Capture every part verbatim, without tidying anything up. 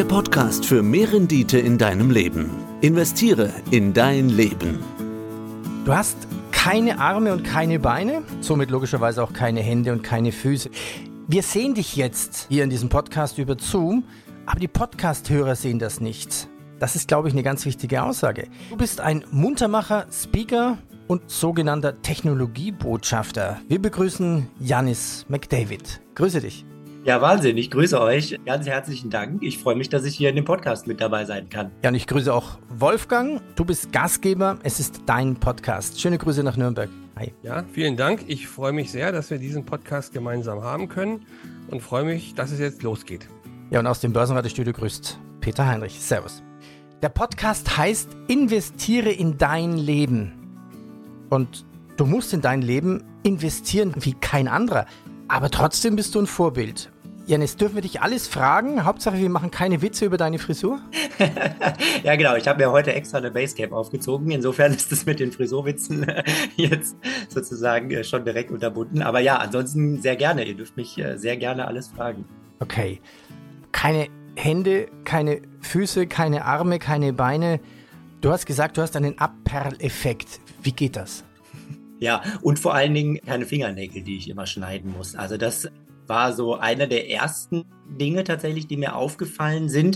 Der Podcast für mehr Rendite in deinem Leben. Investiere in dein Leben. Du hast keine Arme und keine Beine, somit logischerweise auch keine Hände und keine Füße. Wir sehen dich jetzt hier in diesem Podcast über Zoom, aber die Podcast-Hörer sehen das nicht. Das ist, glaube ich, eine ganz wichtige Aussage. Du bist ein Muntermacher, Speaker und sogenannter Technologiebotschafter. Wir begrüßen Yannis McDavid. Grüße dich. Ja, Wahnsinn. Ich grüße euch. Ganz herzlichen Dank. Ich freue mich, dass ich hier in dem Podcast mit dabei sein kann. Ja, und ich grüße auch Wolfgang. Du bist Gastgeber. Es ist dein Podcast. Schöne Grüße nach Nürnberg. Hi. Ja, vielen Dank. Ich freue mich sehr, dass wir diesen Podcast gemeinsam haben können und freue mich, dass es jetzt losgeht. Ja, und aus dem Börsenratestudio grüßt Peter Heinrich. Servus. Der Podcast heißt Investiere in dein Leben. Und du musst in dein Leben investieren wie kein anderer. Aber trotzdem bist du ein Vorbild. Yannis, dürfen wir dich alles fragen? Hauptsache, wir machen keine Witze über deine Frisur? Ja, genau. Ich habe mir heute extra eine Basecap aufgezogen. Insofern ist es mit den Frisurwitzen jetzt sozusagen schon direkt unterbunden. Aber ja, ansonsten sehr gerne. Ihr dürft mich sehr gerne alles fragen. Okay. Keine Hände, keine Füße, keine Arme, keine Beine. Du hast gesagt, du hast einen Abperleffekt. Wie geht das? Ja, und vor allen Dingen keine Fingernägel, die ich immer schneiden muss. Also das war so einer der ersten Dinge tatsächlich, die mir aufgefallen sind,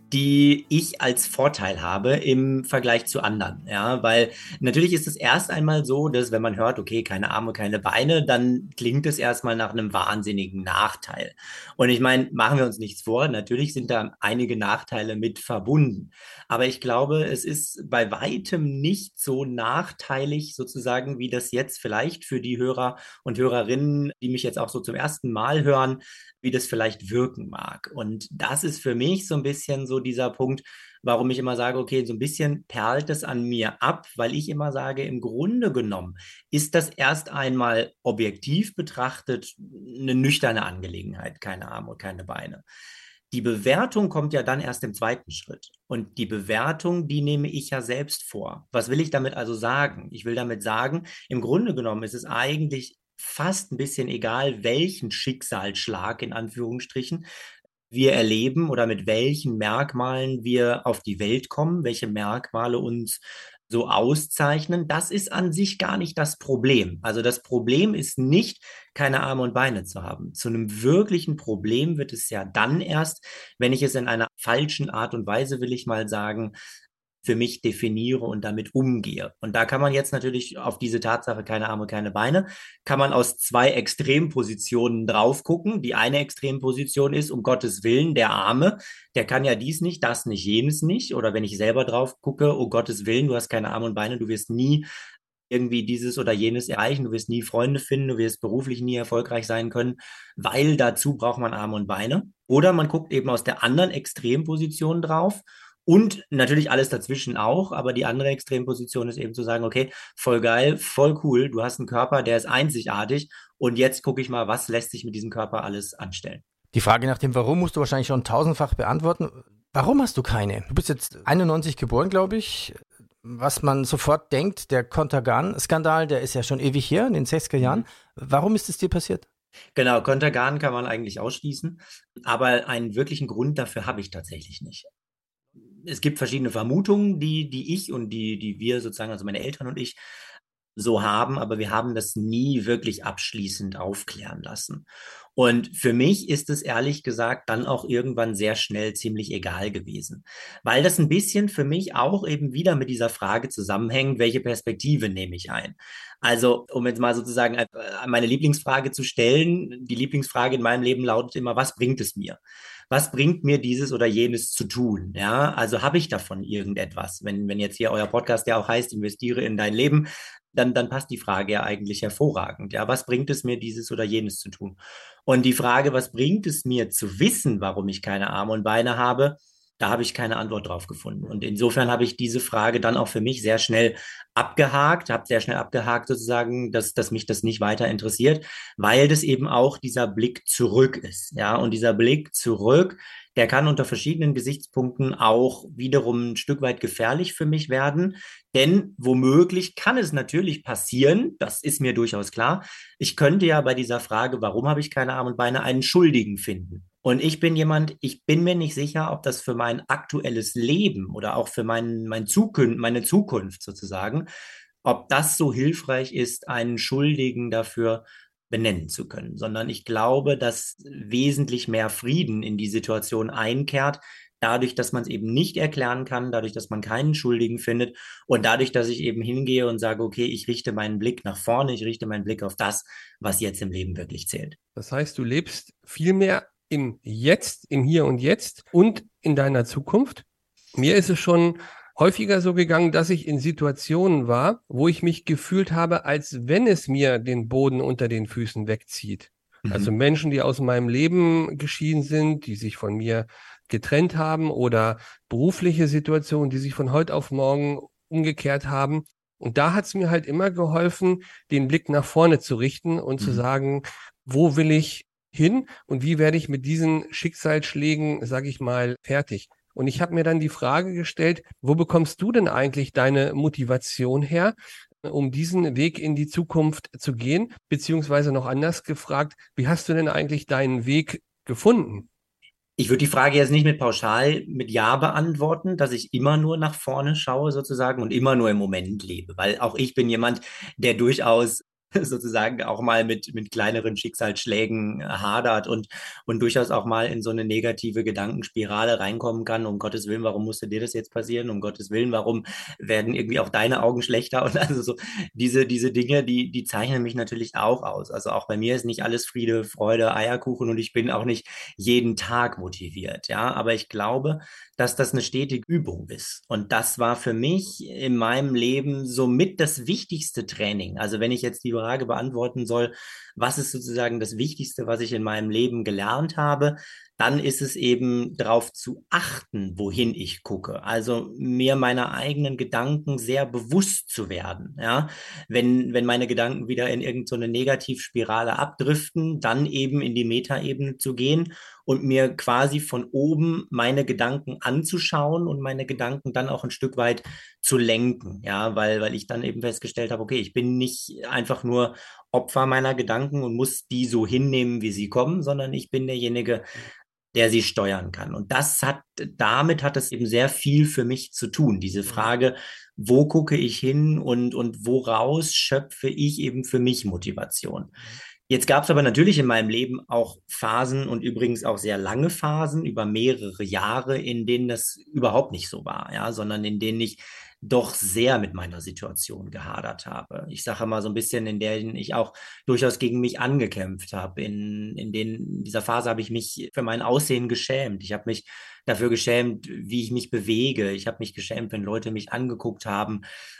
die ich als Vorteil habe im Vergleich zu anderen. Ja, weil natürlich ist es erst einmal so, dass wenn man hört, okay, keine Arme, keine Beine, dann klingt es erstmal nach einem wahnsinnigen Nachteil. Und ich meine, machen wir uns nichts vor, natürlich sind da einige Nachteile mit verbunden. Aber ich glaube, es ist bei weitem nicht so nachteilig sozusagen, wie das jetzt vielleicht für die Hörer und Hörerinnen, die mich jetzt auch so zum ersten Mal hören, wie das vielleicht wirken mag. Und das ist für mich so ein bisschen so dieser Punkt, warum ich immer sage, okay, so ein bisschen perlt es an mir ab, weil ich immer sage, im Grunde genommen ist das erst einmal objektiv betrachtet eine nüchterne Angelegenheit, keine Arme und keine Beine. Die Bewertung kommt ja dann erst im zweiten Schritt. Und die Bewertung, die nehme ich ja selbst vor. Was will ich damit also sagen? Ich will damit sagen, im Grunde genommen ist es eigentlich fast ein bisschen egal, welchen Schicksalsschlag in Anführungsstrichen wir erleben oder mit welchen Merkmalen wir auf die Welt kommen, welche Merkmale uns so auszeichnen. Das ist an sich gar nicht das Problem. Also das Problem ist nicht, keine Arme und Beine zu haben. Zu einem wirklichen Problem wird es ja dann erst, wenn ich es in einer falschen Art und Weise, will ich mal sagen, für mich definiere und damit umgehe. Und da kann man jetzt natürlich auf diese Tatsache, keine Arme, keine Beine, kann man aus zwei Extrempositionen drauf gucken. Die eine Extremposition ist, um Gottes Willen, der Arme, der kann ja dies nicht, das nicht, jenes nicht. Oder wenn ich selber drauf gucke, um Gottes Willen, du hast keine Arme und Beine, du wirst nie irgendwie dieses oder jenes erreichen, du wirst nie Freunde finden, du wirst beruflich nie erfolgreich sein können, weil dazu braucht man Arme und Beine. Oder man guckt eben aus der anderen Extremposition drauf. Und natürlich alles dazwischen auch, aber die andere Extremposition ist eben zu sagen, okay, voll geil, voll cool, du hast einen Körper, der ist einzigartig und jetzt gucke ich mal, was lässt sich mit diesem Körper alles anstellen. Die Frage nach dem Warum musst du wahrscheinlich schon tausendfach beantworten. Warum hast du keine? Du bist jetzt einundneunzig geboren, glaube ich. Was man sofort denkt, der Contergan-Skandal, der ist ja schon ewig hier, in den sechziger Jahren. Warum ist es dir passiert? Genau, Contergan kann man eigentlich ausschließen, aber einen wirklichen Grund dafür habe ich tatsächlich nicht. Es gibt verschiedene Vermutungen, die, die ich und die, die wir sozusagen, also meine Eltern und ich, so haben, aber wir haben das nie wirklich abschließend aufklären lassen. Und für mich ist es ehrlich gesagt dann auch irgendwann sehr schnell ziemlich egal gewesen, weil das ein bisschen für mich auch eben wieder mit dieser Frage zusammenhängt, welche Perspektive nehme ich ein? Also, um jetzt mal sozusagen meine Lieblingsfrage zu stellen, die Lieblingsfrage in meinem Leben lautet immer, was bringt es mir? Was bringt mir dieses oder jenes zu tun? Ja, also habe ich davon irgendetwas? Wenn, wenn jetzt hier euer Podcast ja auch heißt, investiere in dein Leben, dann, dann passt die Frage ja eigentlich hervorragend. Ja, was bringt es mir, dieses oder jenes zu tun? Und die Frage, was bringt es mir zu wissen, warum ich keine Arme und Beine habe, da habe ich keine Antwort drauf gefunden. Und insofern habe ich diese Frage dann auch für mich sehr schnell abgehakt, habe sehr schnell abgehakt sozusagen, dass, dass mich das nicht weiter interessiert, weil das eben auch dieser Blick zurück ist. Ja, und dieser Blick zurück, der kann unter verschiedenen Gesichtspunkten auch wiederum ein Stück weit gefährlich für mich werden. Denn womöglich kann es natürlich passieren, das ist mir durchaus klar, ich könnte ja bei dieser Frage, warum habe ich keine Arme und Beine, einen Schuldigen finden. Und ich bin jemand, ich bin mir nicht sicher, ob das für mein aktuelles Leben oder auch für mein, mein Zukün meine Zukunft sozusagen, ob das so hilfreich ist, einen Schuldigen dafür benennen zu können, sondern ich glaube, dass wesentlich mehr Frieden in die Situation einkehrt, dadurch, dass man es eben nicht erklären kann, dadurch, dass man keinen Schuldigen findet und dadurch, dass ich eben hingehe und sage, okay, ich richte meinen Blick nach vorne, ich richte meinen Blick auf das, was jetzt im Leben wirklich zählt. Das heißt, du lebst viel mehr im Jetzt, im Hier und Jetzt und in deiner Zukunft. Mir ist es schon häufiger so gegangen, dass ich in Situationen war, wo ich mich gefühlt habe, als wenn es mir den Boden unter den Füßen wegzieht. Mhm. Also Menschen, die aus meinem Leben geschieden sind, die sich von mir getrennt haben oder berufliche Situationen, die sich von heute auf morgen umgekehrt haben. Und da hat es mir halt immer geholfen, den Blick nach vorne zu richten und mhm. zu sagen, wo will ich hin und wie werde ich mit diesen Schicksalsschlägen, sage ich mal, fertig? Und ich habe mir dann die Frage gestellt, wo bekommst du denn eigentlich deine Motivation her, um diesen Weg in die Zukunft zu gehen? Beziehungsweise noch anders gefragt, wie hast du denn eigentlich deinen Weg gefunden? Ich würde die Frage jetzt nicht mit pauschal mit Ja beantworten, dass ich immer nur nach vorne schaue sozusagen und immer nur im Moment lebe, weil auch ich bin jemand, der durchaus sozusagen auch mal mit, mit kleineren Schicksalsschlägen hadert und, und durchaus auch mal in so eine negative Gedankenspirale reinkommen kann. Um Gottes Willen, warum musste dir das jetzt passieren? Um Gottes Willen, warum werden irgendwie auch deine Augen schlechter? Und also so diese, diese Dinge, die, die zeichnen mich natürlich auch aus. Also auch bei mir ist nicht alles Friede, Freude, Eierkuchen und ich bin auch nicht jeden Tag motiviert. Ja, aber ich glaube, dass das eine stetige Übung ist. Und das war für mich in meinem Leben somit das wichtigste Training. Also wenn ich jetzt die Frage beantworten soll, was ist sozusagen das Wichtigste, was ich in meinem Leben gelernt habe, dann ist es eben darauf zu achten, wohin ich gucke. Also mir meiner eigenen Gedanken sehr bewusst zu werden. Ja? Wenn, wenn meine Gedanken wieder in irgendeine Negativspirale abdriften, dann eben in die Metaebene zu gehen und mir quasi von oben meine Gedanken anzuschauen und meine Gedanken dann auch ein Stück weit zu lenken. Ja, weil, weil ich dann eben festgestellt habe, okay, ich bin nicht einfach nur Opfer meiner Gedanken und muss die so hinnehmen, wie sie kommen, sondern ich bin derjenige, der sie steuern kann. Und das hat, damit hat es eben sehr viel für mich zu tun. Diese Frage, wo gucke ich hin und, und woraus schöpfe ich eben für mich Motivation? Jetzt gab es aber natürlich in meinem Leben auch Phasen und übrigens auch sehr lange Phasen über mehrere Jahre, in denen das überhaupt nicht so war, ja, sondern in denen ich doch sehr mit meiner Situation gehadert habe. Ich sage mal so ein bisschen, in denen ich auch durchaus gegen mich angekämpft habe. In, in, den, in dieser Phase habe ich mich für mein Aussehen geschämt. Ich habe mich dafür geschämt, wie ich mich bewege. Ich habe mich geschämt, wenn Leute mich angeguckt haben.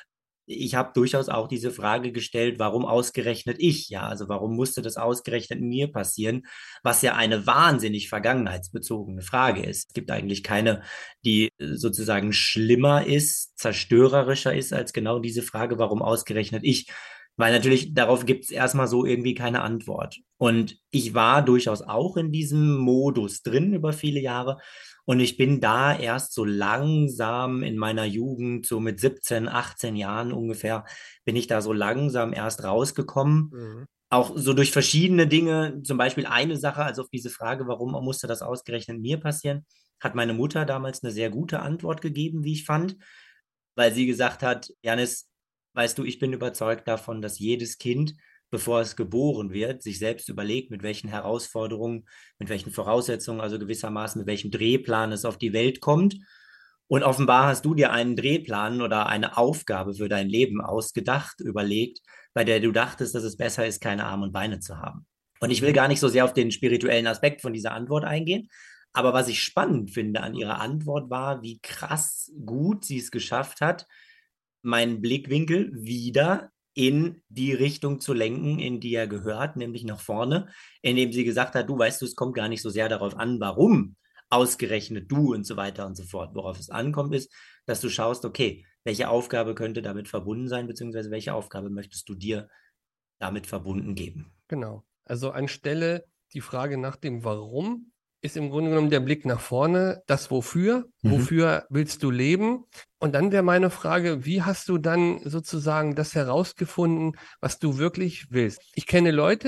Ich habe durchaus auch diese Frage gestellt, warum ausgerechnet ich? Ja, also warum musste das ausgerechnet mir passieren? Was ja eine wahnsinnig vergangenheitsbezogene Frage ist. Es gibt eigentlich keine, die sozusagen schlimmer ist, zerstörerischer ist als genau diese Frage, warum ausgerechnet ich? Weil natürlich darauf gibt es erstmal so irgendwie keine Antwort. Und ich war durchaus auch in diesem Modus drin über viele Jahre. Und ich bin da erst so langsam in meiner Jugend, so mit siebzehn, achtzehn Jahren ungefähr, bin ich da so langsam erst rausgekommen. Mhm. Auch so durch verschiedene Dinge, zum Beispiel eine Sache, also auf diese Frage, warum musste das ausgerechnet mir passieren, hat meine Mutter damals eine sehr gute Antwort gegeben, wie ich fand, weil sie gesagt hat, Janis, weißt du, ich bin überzeugt davon, dass jedes Kind, bevor es geboren wird, sich selbst überlegt, mit welchen Herausforderungen, mit welchen Voraussetzungen, also gewissermaßen mit welchem Drehplan es auf die Welt kommt. Und offenbar hast du dir einen Drehplan oder eine Aufgabe für dein Leben ausgedacht, überlegt, bei der du dachtest, dass es besser ist, keine Arme und Beine zu haben. Und ich will gar nicht so sehr auf den spirituellen Aspekt von dieser Antwort eingehen, aber was ich spannend finde an ihrer Antwort war, wie krass gut sie es geschafft hat, meinen Blickwinkel wieder in die Richtung zu lenken, in die er gehört, nämlich nach vorne, indem sie gesagt hat, du weißt du, es kommt gar nicht so sehr darauf an, warum ausgerechnet du und so weiter und so fort. Worauf es ankommt, ist, dass du schaust, okay, welche Aufgabe könnte damit verbunden sein, beziehungsweise welche Aufgabe möchtest du dir damit verbunden geben? Genau. Also anstelle die Frage nach dem Warum ist im Grunde genommen der Blick nach vorne, das Wofür, mhm. wofür willst du leben? Und dann wäre meine Frage, wie hast du dann sozusagen das herausgefunden, was du wirklich willst? Ich kenne Leute,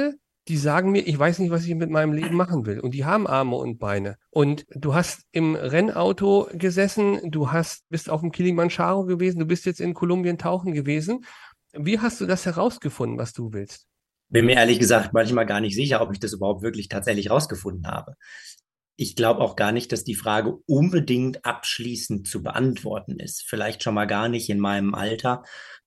die sagen mir, ich weiß nicht, was ich mit meinem Leben machen will. Und die haben Arme und Beine. Und du hast im Rennauto gesessen, du hast, bist auf dem Kilimanjaro gewesen, du bist jetzt in Kolumbien tauchen gewesen. Wie hast du das herausgefunden, was du willst? Bin mir ehrlich gesagt manchmal gar nicht sicher, ob ich das überhaupt wirklich tatsächlich rausgefunden habe. Ich glaube auch gar nicht, dass die Frage unbedingt abschließend zu beantworten ist. Vielleicht schon mal gar nicht in meinem Alter.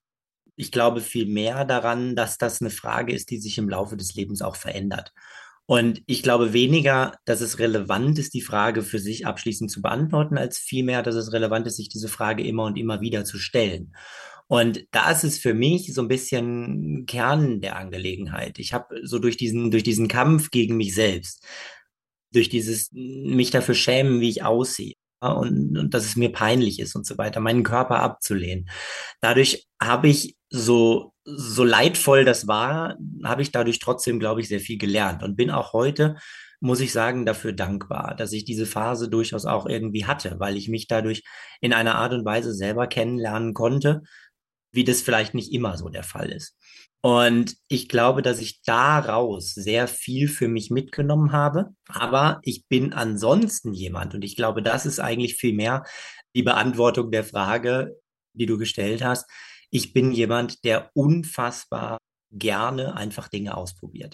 Ich glaube viel mehr daran, dass das eine Frage ist, die sich im Laufe des Lebens auch verändert. Und ich glaube weniger, dass es relevant ist, die Frage für sich abschließend zu beantworten, als vielmehr, dass es relevant ist, sich diese Frage immer und immer wieder zu stellen. Und da ist es für mich so ein bisschen Kern der Angelegenheit. Ich habe so durch diesen, durch diesen Kampf gegen mich selbst, durch dieses mich dafür schämen, wie ich aussehe, ja, und, und dass es mir peinlich ist und so weiter, meinen Körper abzulehnen. Dadurch habe ich so, so leidvoll das war, habe ich dadurch trotzdem, glaube ich, sehr viel gelernt und bin auch heute, muss ich sagen, dafür dankbar, dass ich diese Phase durchaus auch irgendwie hatte, weil ich mich dadurch in einer Art und Weise selber kennenlernen konnte, wie das vielleicht nicht immer so der Fall ist. Und ich glaube, dass ich daraus sehr viel für mich mitgenommen habe. Aber ich bin ansonsten jemand, und ich glaube, das ist eigentlich viel mehr die Beantwortung der Frage, die du gestellt hast. Ich bin jemand, der unfassbar gerne einfach Dinge ausprobiert.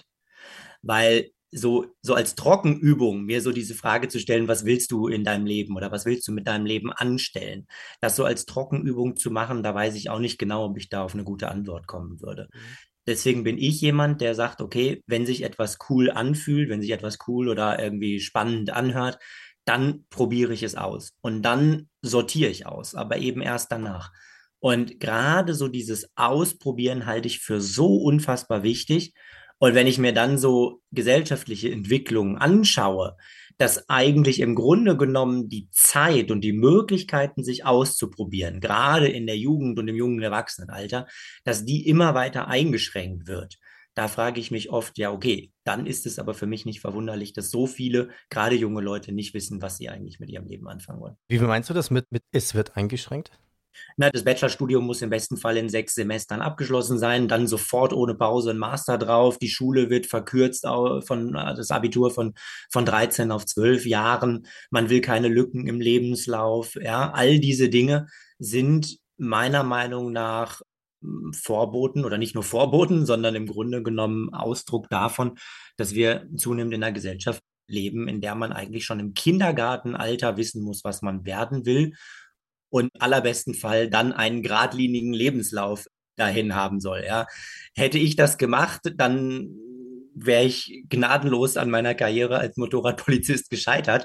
Weil so, so als Trockenübung mir so diese Frage zu stellen, was willst du in deinem Leben oder was willst du mit deinem Leben anstellen? Das so als Trockenübung zu machen, da weiß ich auch nicht genau, ob ich da auf eine gute Antwort kommen würde. Mhm. Deswegen bin ich jemand, der sagt, okay, wenn sich etwas cool anfühlt, wenn sich etwas cool oder irgendwie spannend anhört, dann probiere ich es aus und dann sortiere ich aus, aber eben erst danach. Und gerade so dieses Ausprobieren halte ich für so unfassbar wichtig. Und wenn ich mir dann so gesellschaftliche Entwicklungen anschaue, dass eigentlich im Grunde genommen die Zeit und die Möglichkeiten, sich auszuprobieren, gerade in der Jugend und im jungen Erwachsenenalter, dass die immer weiter eingeschränkt wird. Da frage ich mich oft, ja, okay, dann ist es aber für mich nicht verwunderlich, dass so viele, gerade junge Leute, nicht wissen, was sie eigentlich mit ihrem Leben anfangen wollen. Wie meinst du das mit, mit es wird eingeschränkt? Na, das Bachelorstudium muss im besten Fall in sechs Semestern abgeschlossen sein, dann sofort ohne Pause ein Master drauf. Die Schule wird verkürzt von das Abitur von, von dreizehn auf zwölf Jahren. Man will keine Lücken im Lebenslauf. Ja, all diese Dinge sind meiner Meinung nach Vorboten oder nicht nur Vorboten, sondern im Grunde genommen Ausdruck davon, dass wir zunehmend in einer Gesellschaft leben, in der man eigentlich schon im Kindergartenalter wissen muss, was man werden will. Und im allerbesten Fall dann einen geradlinigen Lebenslauf dahin haben soll. Ja. Hätte ich das gemacht, dann wäre ich gnadenlos an meiner Karriere als Motorradpolizist gescheitert,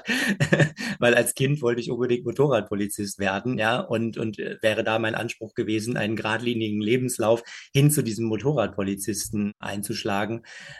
weil als Kind wollte ich unbedingt Motorradpolizist werden, ja, und, und wäre da mein Anspruch gewesen, einen geradlinigen Lebenslauf hin zu diesem Motorradpolizisten einzuschlagen.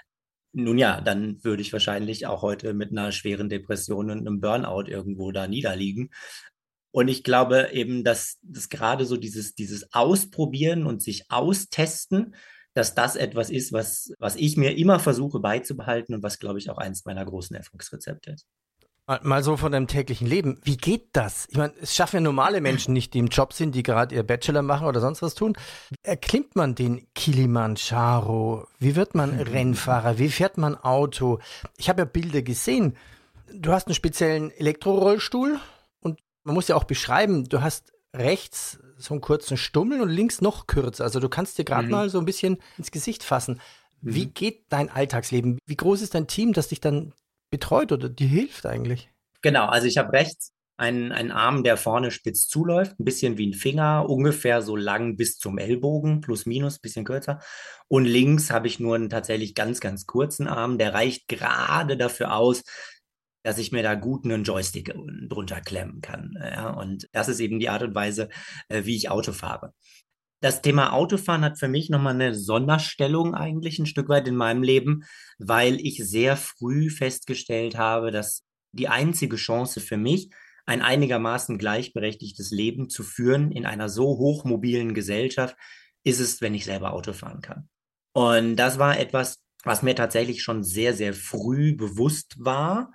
Nun ja, dann würde ich wahrscheinlich auch heute mit einer schweren Depression und einem Burnout irgendwo da niederliegen. Und ich glaube eben, dass, dass gerade so dieses, dieses Ausprobieren und sich austesten, dass das etwas ist, was, was ich mir immer versuche beizubehalten und was, glaube ich, auch eins meiner großen Erfolgsrezepte ist. Mal, mal so von deinem täglichen Leben. Wie geht das? Ich meine, es schaffen ja normale Menschen nicht, die im Job sind, die gerade ihr Bachelor machen oder sonst was tun. Wie erklimmt man den Kilimanjaro? Wie wird man Rennfahrer? Wie fährt man Auto? Ich habe ja Bilder gesehen. Du hast einen speziellen Elektrorollstuhl. Man muss ja auch beschreiben, du hast rechts so einen kurzen Stummel und links noch kürzer. Also du kannst dir gerade mhm. mal so ein bisschen ins Gesicht fassen. Mhm. Wie geht dein Alltagsleben? Wie groß ist dein Team, das dich dann betreut oder dir hilft eigentlich? Genau, also ich habe rechts einen, einen Arm, der vorne spitz zuläuft, ein bisschen wie ein Finger, ungefähr so lang bis zum Ellbogen, plus minus, bisschen kürzer. Und links habe ich nur einen tatsächlich ganz, ganz kurzen Arm, der reicht gerade dafür aus, dass ich mir da gut einen Joystick drunter klemmen kann. Ja, und das ist eben die Art und Weise, wie ich Auto fahre. Das Thema Autofahren hat für mich nochmal eine Sonderstellung eigentlich ein Stück weit in meinem Leben, weil ich sehr früh festgestellt habe, dass die einzige Chance für mich, ein einigermaßen gleichberechtigtes Leben zu führen in einer so hochmobilen Gesellschaft, ist es, wenn ich selber Auto fahren kann. Und das war etwas, was mir tatsächlich schon sehr, sehr früh bewusst war,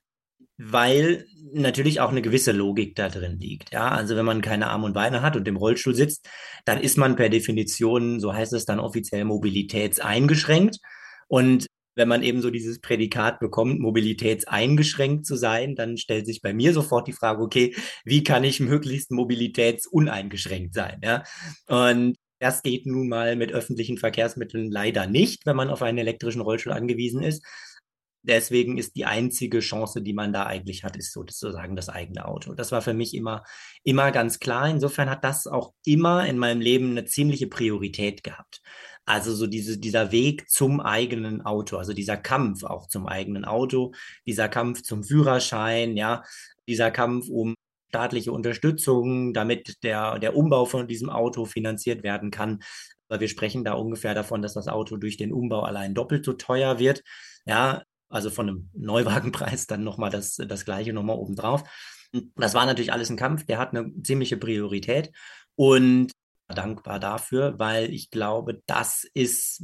weil natürlich auch eine gewisse Logik da drin liegt. Ja, also wenn man keine Arme und Beine hat und im Rollstuhl sitzt, dann ist man per Definition, so heißt es dann offiziell, mobilitätseingeschränkt. Und wenn man eben so dieses Prädikat bekommt, mobilitätseingeschränkt zu sein, dann stellt sich bei mir sofort die Frage, okay, wie kann ich möglichst mobilitätsuneingeschränkt sein? Ja? Und das geht nun mal mit öffentlichen Verkehrsmitteln leider nicht, wenn man auf einen elektrischen Rollstuhl angewiesen ist. Deswegen ist die einzige Chance, die man da eigentlich hat, ist sozusagen das eigene Auto. Das war für mich immer, immer ganz klar. Insofern hat das auch immer in meinem Leben eine ziemliche Priorität gehabt. Also so diese, dieser Weg zum eigenen Auto, also dieser Kampf auch zum eigenen Auto, dieser Kampf zum Führerschein, ja, dieser Kampf um staatliche Unterstützung, damit der, der Umbau von diesem Auto finanziert werden kann. Weil wir sprechen da ungefähr davon, dass das Auto durch den Umbau allein doppelt so teuer wird. Ja, also von einem Neuwagenpreis dann nochmal das, das Gleiche nochmal obendrauf. Das war natürlich alles ein Kampf, der hat eine ziemliche Priorität und dankbar dafür, weil ich glaube, das ist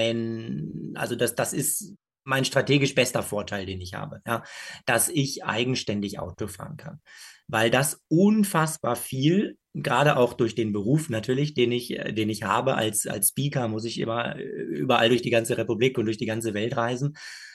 mein, also das, das ist mein strategisch bester Vorteil, den ich habe, ja, dass ich eigenständig Auto fahren kann, weil das unfassbar viel, gerade auch durch den Beruf natürlich, den ich, den ich habe als, als Speaker, muss ich immer überall durch die ganze Republik und durch die ganze Welt reisen.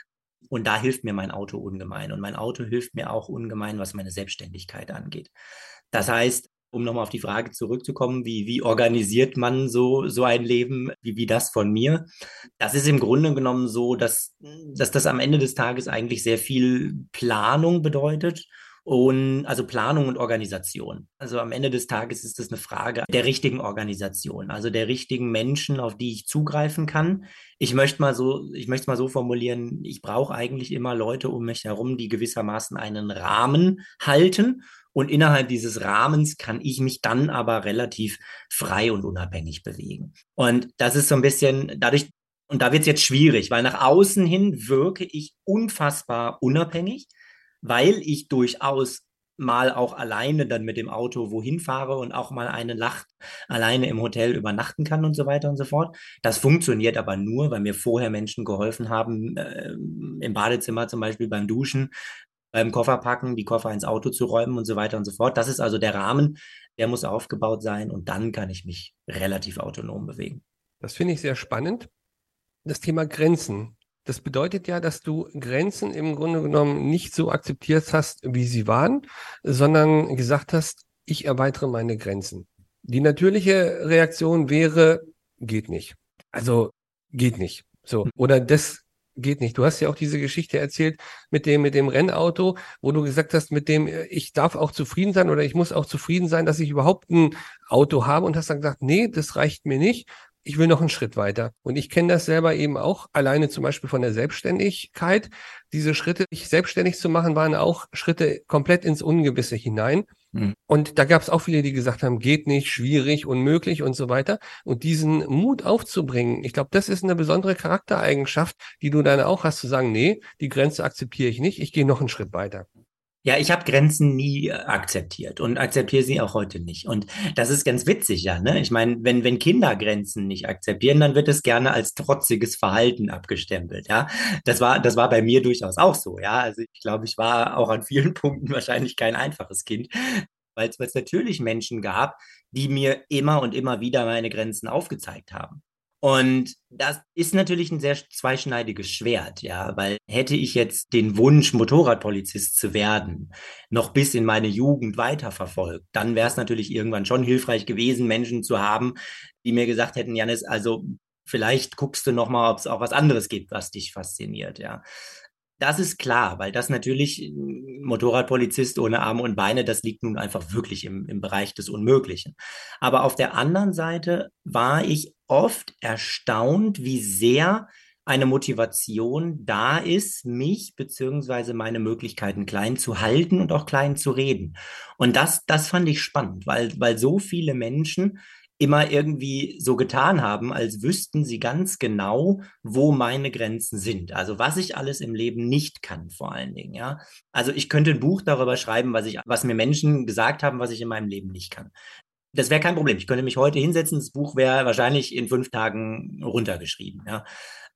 Und da hilft mir mein Auto ungemein. Und mein Auto hilft mir auch ungemein, was meine Selbstständigkeit angeht. Das heißt, um nochmal auf die Frage zurückzukommen, wie, wie organisiert man so, so ein Leben wie, wie das von mir? Das ist im Grunde genommen so, dass, dass das am Ende des Tages eigentlich sehr viel Planung bedeutet. Und also Planung und Organisation. Also am Ende des Tages ist es eine Frage der richtigen Organisation, also der richtigen Menschen, auf die ich zugreifen kann. Ich möchte mal so, ich möchte es mal so formulieren, ich brauche eigentlich immer Leute um mich herum, die gewissermaßen einen Rahmen halten. Und innerhalb dieses Rahmens kann ich mich dann aber relativ frei und unabhängig bewegen. Und das ist so ein bisschen dadurch, und da wird es jetzt schwierig, weil nach außen hin wirke ich unfassbar unabhängig, weil ich durchaus mal auch alleine dann mit dem Auto wohin fahre und auch mal eine Nacht alleine im Hotel übernachten kann und so weiter und so fort. Das funktioniert aber nur, weil mir vorher Menschen geholfen haben, äh, im Badezimmer zum Beispiel beim Duschen, beim Kofferpacken, die Koffer ins Auto zu räumen und so weiter und so fort. Das ist also der Rahmen, der muss aufgebaut sein und dann kann ich mich relativ autonom bewegen. Das finde ich sehr spannend. Das Thema Grenzen. Das bedeutet ja, dass du Grenzen im Grunde genommen nicht so akzeptiert hast, wie sie waren, sondern gesagt hast, ich erweitere meine Grenzen. Die natürliche Reaktion wäre, geht nicht. Also geht nicht. So. Oder das geht nicht. Du hast ja auch diese Geschichte erzählt mit dem, mit dem Rennauto, wo du gesagt hast, mit dem, ich darf auch zufrieden sein oder ich muss auch zufrieden sein, dass ich überhaupt ein Auto habe und hast dann gesagt, nee, das reicht mir nicht. Ich will noch einen Schritt weiter. Und ich kenne das selber eben auch, alleine zum Beispiel von der Selbstständigkeit. Diese Schritte, sich selbstständig zu machen, waren auch Schritte komplett ins Ungewisse hinein. Mhm. Und da gab es auch viele, die gesagt haben, geht nicht, schwierig, unmöglich und so weiter. Und diesen Mut aufzubringen, ich glaube, das ist eine besondere Charaktereigenschaft, die du dann auch hast, zu sagen, nee, die Grenze akzeptiere ich nicht, ich gehe noch einen Schritt weiter. Ja, ich habe Grenzen nie akzeptiert und akzeptiere sie auch heute nicht. Und das ist ganz witzig, ja, ne? Ich meine, wenn, wenn Kinder Grenzen nicht akzeptieren, dann wird es gerne als trotziges Verhalten abgestempelt, ja. Das war, das war bei mir durchaus auch so, ja. Also ich glaube, ich war auch an vielen Punkten wahrscheinlich kein einfaches Kind, weil es natürlich Menschen gab, die mir immer und immer wieder meine Grenzen aufgezeigt haben. Und das ist natürlich ein sehr zweischneidiges Schwert, ja, weil hätte ich jetzt den Wunsch, Motorradpolizist zu werden, noch bis in meine Jugend weiterverfolgt, dann wäre es natürlich irgendwann schon hilfreich gewesen, Menschen zu haben, die mir gesagt hätten, Jannis, also vielleicht guckst du noch mal, ob es auch was anderes gibt, was dich fasziniert, ja. Das ist klar, weil das natürlich Motorradpolizist ohne Arme und Beine, das liegt nun einfach wirklich im, im Bereich des Unmöglichen. Aber auf der anderen Seite war ich oft erstaunt, wie sehr eine Motivation da ist, mich beziehungsweise meine Möglichkeiten klein zu halten und auch klein zu reden. Und das, das fand ich spannend, weil, weil so viele Menschen immer irgendwie so getan haben, als wüssten sie ganz genau, wo meine Grenzen sind. Also was ich alles im Leben nicht kann, vor allen Dingen, ja. Also ich könnte ein Buch darüber schreiben, was ich, was mir Menschen gesagt haben, was ich in meinem Leben nicht kann. Das wäre kein Problem. Ich könnte mich heute hinsetzen, das Buch wäre wahrscheinlich in fünf Tagen runtergeschrieben, ja.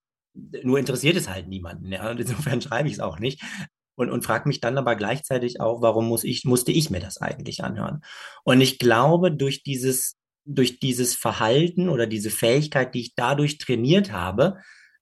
Nur interessiert es halt niemanden, ja. Und insofern schreibe ich es auch nicht. Und, und frage mich dann aber gleichzeitig auch, warum muss ich, musste ich mir das eigentlich anhören? Und ich glaube, durch dieses durch dieses Verhalten oder diese Fähigkeit, die ich dadurch trainiert habe,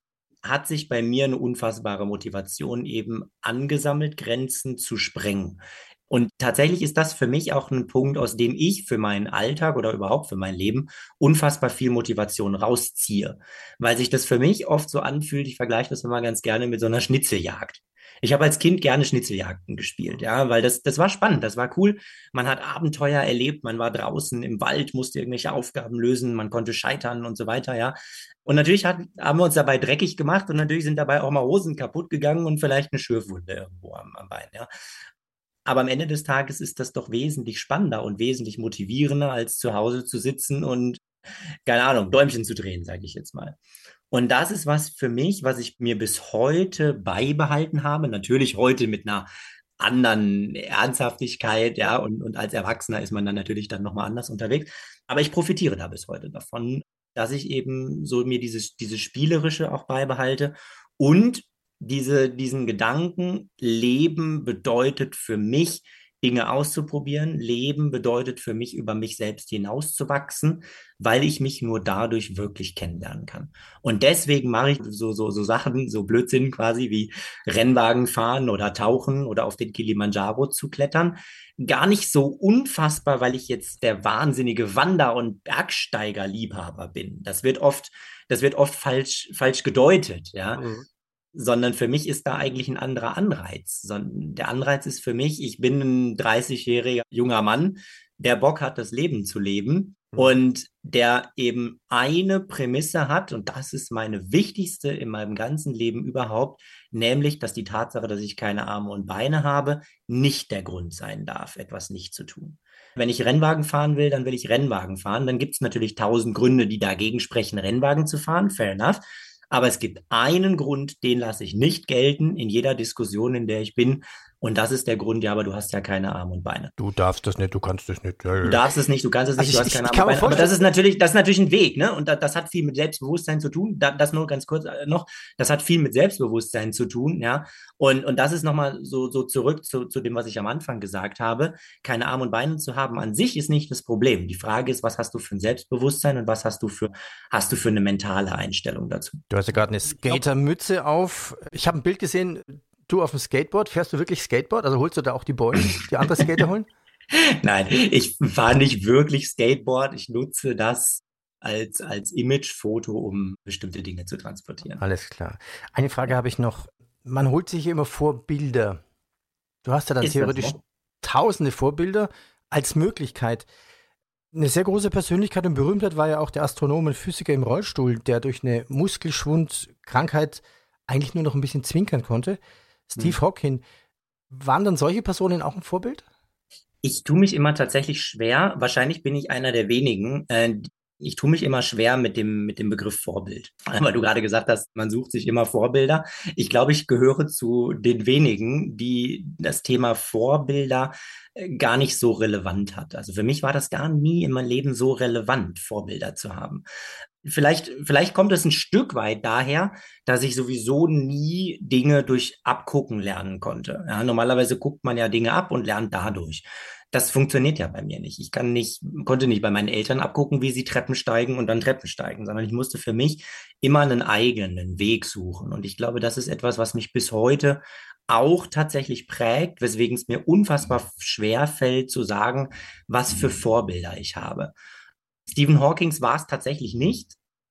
hat sich bei mir eine unfassbare Motivation eben angesammelt, Grenzen zu sprengen. Und tatsächlich ist das für mich auch ein Punkt, aus dem ich für meinen Alltag oder überhaupt für mein Leben unfassbar viel Motivation rausziehe. Weil sich das für mich oft so anfühlt, ich vergleiche das immer ganz gerne mit so einer Schnitzeljagd. Ich habe als Kind gerne Schnitzeljagden gespielt, ja, weil das, das war spannend, das war cool. Man hat Abenteuer erlebt, man war draußen im Wald, musste irgendwelche Aufgaben lösen, man konnte scheitern und so weiter, ja. Und natürlich hat, haben wir uns dabei dreckig gemacht und natürlich sind dabei auch mal Hosen kaputt gegangen und vielleicht eine Schürfwunde irgendwo am, am Bein, ja. Aber am Ende des Tages ist das doch wesentlich spannender und wesentlich motivierender, als zu Hause zu sitzen und, keine Ahnung, Däumchen zu drehen, sage ich jetzt mal. Und das ist was für mich, was ich mir bis heute beibehalten habe. Natürlich heute mit einer anderen Ernsthaftigkeit, ja, und, und als Erwachsener ist man dann natürlich dann nochmal anders unterwegs. Aber ich profitiere da bis heute davon, dass ich eben so mir dieses, dieses Spielerische auch beibehalte und diese, diesen Gedanken, Leben bedeutet für mich, Dinge auszuprobieren. Leben bedeutet für mich, über mich selbst hinauszuwachsen, weil ich mich nur dadurch wirklich kennenlernen kann. Und deswegen mache ich so, so, so Sachen, so Blödsinn quasi wie Rennwagen fahren oder tauchen oder auf den Kilimanjaro zu klettern. Gar nicht so unfassbar, weil ich jetzt der wahnsinnige Wander- und Bergsteiger-Liebhaber bin. Das wird oft, das wird oft falsch, falsch gedeutet, ja. Mhm. Sondern für mich ist da eigentlich ein anderer Anreiz. Der Anreiz ist für mich, ich bin ein dreißigjähriger junger Mann, der Bock hat, das Leben zu leben und der eben eine Prämisse hat, und das ist meine wichtigste in meinem ganzen Leben überhaupt, nämlich, dass die Tatsache, dass ich keine Arme und Beine habe, nicht der Grund sein darf, etwas nicht zu tun. Wenn ich Rennwagen fahren will, dann will ich Rennwagen fahren. Dann gibt es natürlich tausend Gründe, die dagegen sprechen, Rennwagen zu fahren, fair enough. Aber es gibt einen Grund, den lasse ich nicht gelten in jeder Diskussion, in der ich bin. Und das ist der Grund, ja, aber du hast ja keine Arme und Beine. Du darfst das nicht, du kannst das nicht. Du darfst es nicht, du kannst es nicht, Also du ich- hast keine ich Arme kann und mir Beine. Aber das ist natürlich, das ist natürlich ein Weg, ne? Und das, das hat viel mit Selbstbewusstsein zu tun. Da, das nur ganz kurz äh, noch. Das hat viel mit Selbstbewusstsein zu tun, ja. Und, und das ist nochmal so, so zurück zu, zu dem, was ich am Anfang gesagt habe. Keine Arme und Beine zu haben an sich ist nicht das Problem. Die Frage ist, was hast du für ein Selbstbewusstsein und was hast du für, hast du für eine mentale Einstellung dazu? Du hast ja gerade eine Skatermütze auf. Ich habe ein Bild gesehen, du auf dem Skateboard. Fährst du wirklich Skateboard? Also holst du da auch die Beute, die andere Skater holen? Nein, ich fahre nicht wirklich Skateboard. Ich nutze das als, als Imagefoto, um bestimmte Dinge zu transportieren. Alles klar. Eine Frage habe ich noch. Man holt sich immer Vorbilder. Du hast ja dann Ist das theoretisch so? tausende Vorbilder als Möglichkeit. Eine sehr große Persönlichkeit und Berühmtheit war ja auch der Astronom und Physiker im Rollstuhl, der durch eine Muskelschwundkrankheit eigentlich nur noch ein bisschen zwinkern konnte. Steve Hm. Hawking. Waren dann solche Personen auch ein Vorbild? Ich tue mich immer tatsächlich schwer. Wahrscheinlich bin ich einer der wenigen. Äh, ich tue mich immer schwer mit dem, mit dem Begriff Vorbild. Weil du gerade gesagt hast, man sucht sich immer Vorbilder. Ich glaube, ich gehöre zu den wenigen, die das Thema Vorbilder äh, gar nicht so relevant hat. Also für mich war das gar nie in meinem Leben so relevant, Vorbilder zu haben. Vielleicht, vielleicht kommt es ein Stück weit daher, dass ich sowieso nie Dinge durch Abgucken lernen konnte. Ja, normalerweise guckt man ja Dinge ab und lernt dadurch. Das funktioniert ja bei mir nicht. Ich kann nicht, konnte nicht bei meinen Eltern abgucken, wie sie Treppen steigen und dann Treppen steigen, sondern ich musste für mich immer einen eigenen Weg suchen. Und ich glaube, das ist etwas, was mich bis heute auch tatsächlich prägt, weswegen es mir unfassbar schwer fällt zu sagen, was für Vorbilder ich habe. Stephen Hawking war es tatsächlich nicht.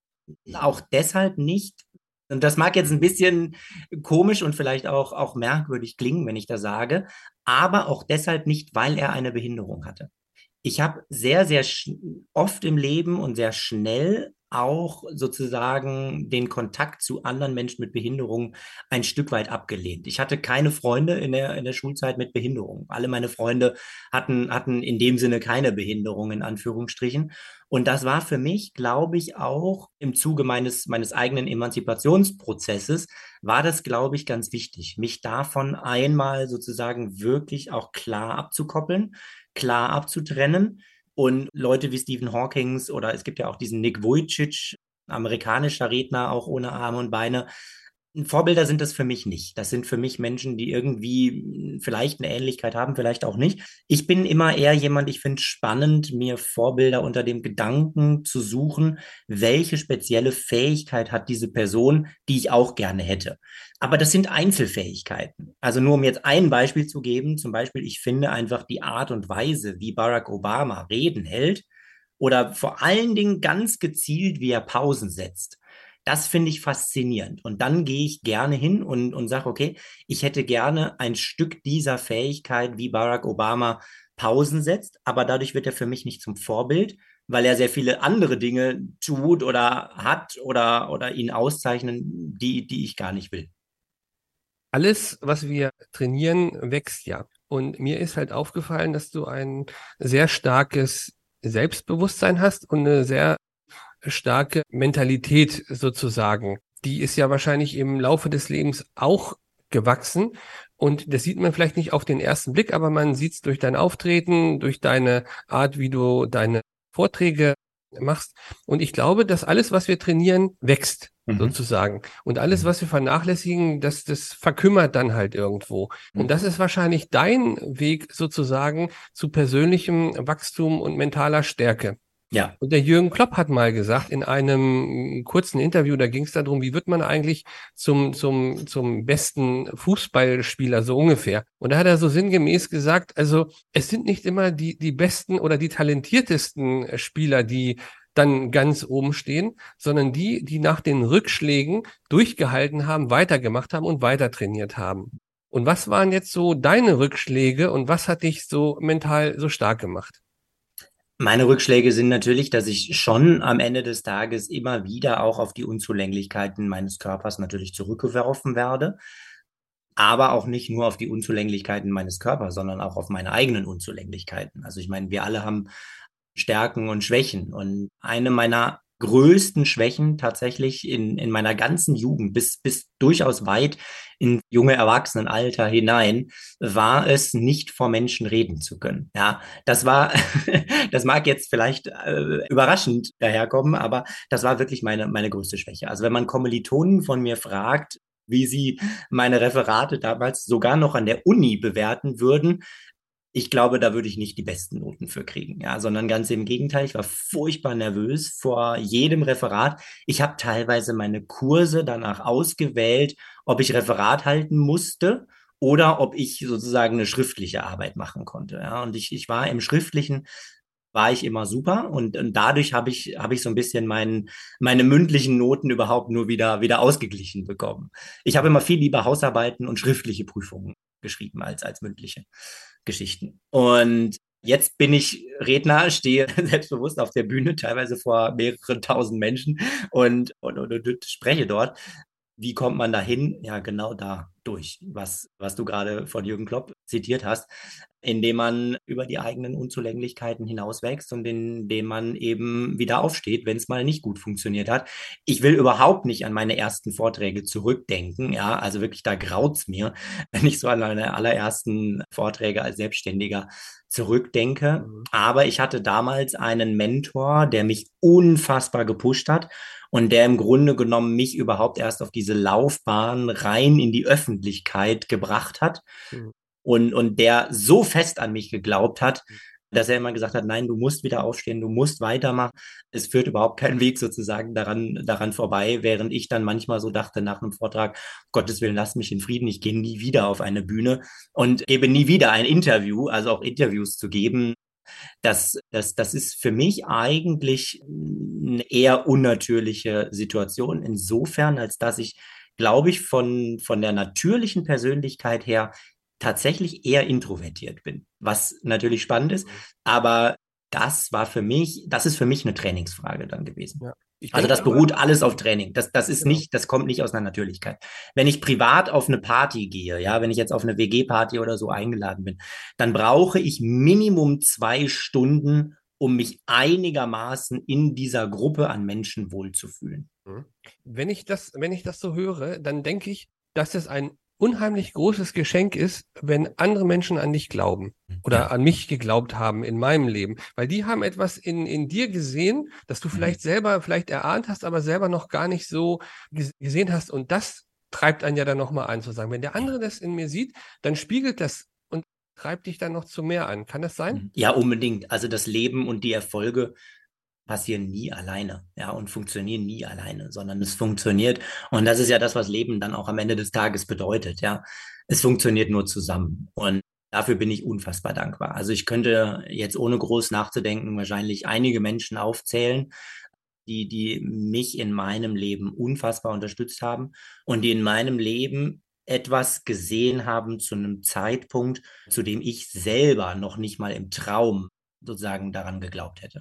Auch deshalb nicht. Und das mag jetzt ein bisschen komisch und vielleicht auch, auch merkwürdig klingen, wenn ich das sage, aber auch deshalb nicht, weil er eine Behinderung hatte. Ich habe sehr, sehr oft im Leben und sehr schnell auch sozusagen den Kontakt zu anderen Menschen mit Behinderung ein Stück weit abgelehnt. Ich hatte keine Freunde in der, in der Schulzeit mit Behinderung. Alle meine Freunde hatten, hatten in dem Sinne keine Behinderung, in Anführungsstrichen. Und das war für mich, glaube ich, auch im Zuge meines, meines eigenen Emanzipationsprozesses, war das, glaube ich, ganz wichtig, mich davon einmal sozusagen wirklich auch klar abzukoppeln, klar abzutrennen. Und Leute wie Stephen Hawking oder es gibt ja auch diesen Nick Vujicic, amerikanischer Redner, auch ohne Arme und Beine, Vorbilder sind das für mich nicht. Das sind für mich Menschen, die irgendwie vielleicht eine Ähnlichkeit haben, vielleicht auch nicht. Ich bin immer eher jemand, ich finde es spannend, mir Vorbilder unter dem Gedanken zu suchen, welche spezielle Fähigkeit hat diese Person, die ich auch gerne hätte. Aber das sind Einzelfähigkeiten. Also nur um jetzt ein Beispiel zu geben, zum Beispiel, ich finde einfach die Art und Weise, wie Barack Obama Reden hält oder vor allen Dingen ganz gezielt, wie er Pausen setzt. Das finde ich faszinierend. Und dann gehe ich gerne hin und, und sage, okay, ich hätte gerne ein Stück dieser Fähigkeit, wie Barack Obama Pausen setzt, aber dadurch wird er für mich nicht zum Vorbild, weil er sehr viele andere Dinge tut oder hat oder, oder ihn auszeichnen, die, die ich gar nicht will. Alles, was wir trainieren, wächst ja. Und mir ist halt aufgefallen, dass du ein sehr starkes Selbstbewusstsein hast und eine sehr starke Mentalität sozusagen. Die ist ja wahrscheinlich im Laufe des Lebens auch gewachsen. Und das sieht man vielleicht nicht auf den ersten Blick, aber man sieht es durch dein Auftreten, durch deine Art, wie du deine Vorträge machst. Und ich glaube, dass alles, was wir trainieren, wächst. Mhm. Sozusagen. Und alles, was wir vernachlässigen, das, das verkümmert dann halt irgendwo. Mhm. Und das ist wahrscheinlich dein Weg sozusagen zu persönlichem Wachstum und mentaler Stärke. Ja. Und der Jürgen Klopp hat mal gesagt in einem kurzen Interview, da ging es darum, wie wird man eigentlich zum zum zum besten Fußballspieler so ungefähr. Und da hat er so sinngemäß gesagt, also es sind nicht immer die die besten oder die talentiertesten Spieler, die dann ganz oben stehen, sondern die, die nach den Rückschlägen durchgehalten haben, weitergemacht haben und weiter trainiert haben. Und was waren jetzt so deine Rückschläge und was hat dich so mental so stark gemacht? Meine Rückschläge sind natürlich, dass ich schon am Ende des Tages immer wieder auch auf die Unzulänglichkeiten meines Körpers natürlich zurückgeworfen werde, aber auch nicht nur auf die Unzulänglichkeiten meines Körpers, sondern auch auf meine eigenen Unzulänglichkeiten. Also ich meine, wir alle haben Stärken und Schwächen und eine meiner größten Schwächen tatsächlich in, in meiner ganzen Jugend bis, bis durchaus weit in junge Erwachsenenalter hinein war es, nicht vor Menschen reden zu können. Ja, das war, das mag jetzt vielleicht äh, überraschend daherkommen, aber das war wirklich meine, meine größte Schwäche. Also wenn man Kommilitonen von mir fragt, wie sie meine Referate damals sogar noch an der Uni bewerten würden, ich glaube, da würde ich nicht die besten Noten für kriegen, ja, sondern ganz im Gegenteil. Ich war furchtbar nervös vor jedem Referat. Ich habe teilweise meine Kurse danach ausgewählt, ob ich Referat halten musste oder ob ich sozusagen eine schriftliche Arbeit machen konnte. Ja, und ich, ich war im Schriftlichen war ich immer super und, und dadurch habe ich habe ich so ein bisschen mein, meine mündlichen Noten überhaupt nur wieder wieder ausgeglichen bekommen. Ich habe immer viel lieber Hausarbeiten und schriftliche Prüfungen geschrieben als als mündliche Geschichten. Und jetzt bin ich Redner, stehe selbstbewusst auf der Bühne, teilweise vor mehreren tausend Menschen und, und, und, und spreche dort. Wie kommt man da hin? Ja, genau da durch, was, was du gerade von Jürgen Klopp zitiert hast, indem man über die eigenen Unzulänglichkeiten hinauswächst und indem man eben wieder aufsteht, wenn es mal nicht gut funktioniert hat. Ich will überhaupt nicht an meine ersten Vorträge zurückdenken, ja, also wirklich, da graut's mir, wenn ich so an meine allerersten Vorträge als Selbstständiger zurückdenke. Mhm. Aber ich hatte damals einen Mentor, der mich unfassbar gepusht hat und der im Grunde genommen mich überhaupt erst auf diese Laufbahn rein in die Öffentlichkeit gebracht hat. Mhm. Und, und der so fest an mich geglaubt hat, dass er immer gesagt hat, nein, du musst wieder aufstehen, du musst weitermachen. Es führt überhaupt keinen Weg sozusagen daran, daran vorbei, während ich dann manchmal so dachte nach einem Vortrag, Gottes Willen, lass mich in Frieden, ich gehe nie wieder auf eine Bühne und gebe nie wieder ein Interview, also auch Interviews zu geben. Das, das, das ist für mich eigentlich eine eher unnatürliche Situation, insofern, als dass ich, glaube ich, von, von der natürlichen Persönlichkeit her tatsächlich eher introvertiert bin, was natürlich spannend ist, aber das war für mich, das ist für mich eine Trainingsfrage dann gewesen. Ja. Also das beruht aber, alles auf Training. Das, das ist genau. nicht, das kommt nicht aus einer Natürlichkeit. Wenn ich privat auf eine Party gehe, ja, wenn ich jetzt auf eine W G-Party oder so eingeladen bin, dann brauche ich Minimum zwei Stunden, um mich einigermaßen in dieser Gruppe an Menschen wohlzufühlen. Wenn ich das, wenn ich das so höre, dann denke ich, dass es ein unheimlich großes Geschenk ist, wenn andere Menschen an dich glauben oder ja. an mich geglaubt haben in meinem Leben, weil die haben etwas in, in dir gesehen, das du vielleicht mhm. selber vielleicht erahnt hast, aber selber noch gar nicht so gesehen hast und das treibt einen ja dann nochmal an, zu sagen, wenn der andere das in mir sieht, dann spiegelt das und treibt dich dann noch zu mehr an. Kann das sein? Ja, unbedingt. Also das Leben und die Erfolge passieren nie alleine, ja, und funktionieren nie alleine, sondern es funktioniert. Und das ist ja das, was Leben dann auch am Ende des Tages bedeutet, ja. Es funktioniert nur zusammen. Und dafür bin ich unfassbar dankbar. Also ich könnte jetzt ohne groß nachzudenken wahrscheinlich einige Menschen aufzählen, die, die mich in meinem Leben unfassbar unterstützt haben und die in meinem Leben etwas gesehen haben zu einem Zeitpunkt, zu dem ich selber noch nicht mal im Traum sozusagen daran geglaubt hätte.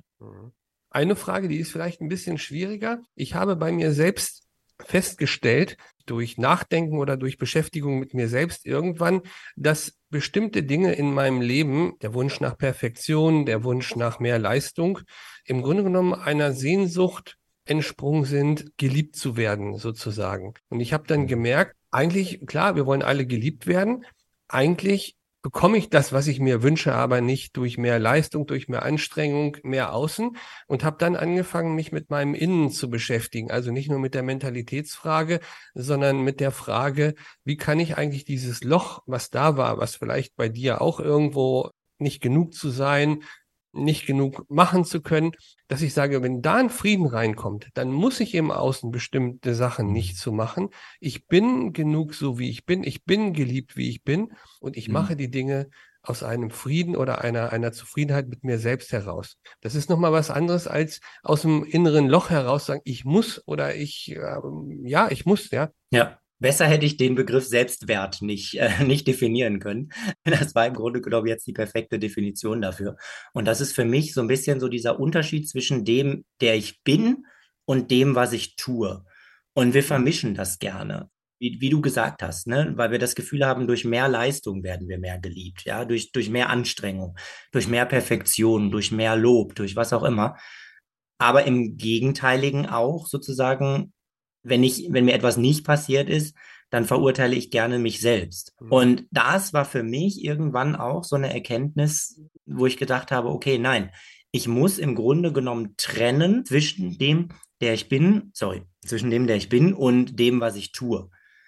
Eine Frage, die ist vielleicht ein bisschen schwieriger. Ich habe bei mir selbst festgestellt, durch Nachdenken oder durch Beschäftigung mit mir selbst irgendwann, dass bestimmte Dinge in meinem Leben, der Wunsch nach Perfektion, der Wunsch nach mehr Leistung, im Grunde genommen einer Sehnsucht entsprungen sind, geliebt zu werden, sozusagen. Und ich habe dann gemerkt, eigentlich, klar, wir wollen alle geliebt werden, eigentlich bekomme ich das, was ich mir wünsche, aber nicht durch mehr Leistung, durch mehr Anstrengung, mehr Außen, und habe dann angefangen, mich mit meinem Innen zu beschäftigen. Also nicht nur mit der Mentalitätsfrage, sondern mit der Frage, wie kann ich eigentlich dieses Loch, was da war, was vielleicht bei dir auch irgendwo nicht genug zu sein, nicht genug machen zu können, dass ich sage, wenn da ein Frieden reinkommt, dann muss ich im Außen bestimmte Sachen nicht zu machen. Ich bin genug so, wie ich bin. Ich bin geliebt, wie ich bin. Und ich Mhm. mache die Dinge aus einem Frieden oder einer, einer Zufriedenheit mit mir selbst heraus. Das ist nochmal was anderes als aus dem inneren Loch heraus sagen, ich muss oder ich, äh, ja, ich muss, ja. Ja, besser hätte ich den Begriff Selbstwert nicht, äh, nicht definieren können. Das war im Grunde genommen jetzt die perfekte Definition dafür. Und das ist für mich so ein bisschen so dieser Unterschied zwischen dem, der ich bin, und dem, was ich tue. Und wir vermischen das gerne. Wie, wie du gesagt hast, ne? Weil wir das Gefühl haben, durch mehr Leistung werden wir mehr geliebt, ja, durch, durch mehr Anstrengung, durch mehr Perfektion, durch mehr Lob, durch was auch immer. Aber im Gegenteiligen auch sozusagen, wenn ich, wenn mir etwas nicht passiert ist, dann verurteile ich gerne mich selbst. Mhm. Und das war für mich irgendwann auch so eine Erkenntnis, wo ich gedacht habe, okay, nein, ich muss im Grunde genommen trennen zwischen dem, der ich bin, sorry, zwischen dem, der ich bin und dem, was ich tue.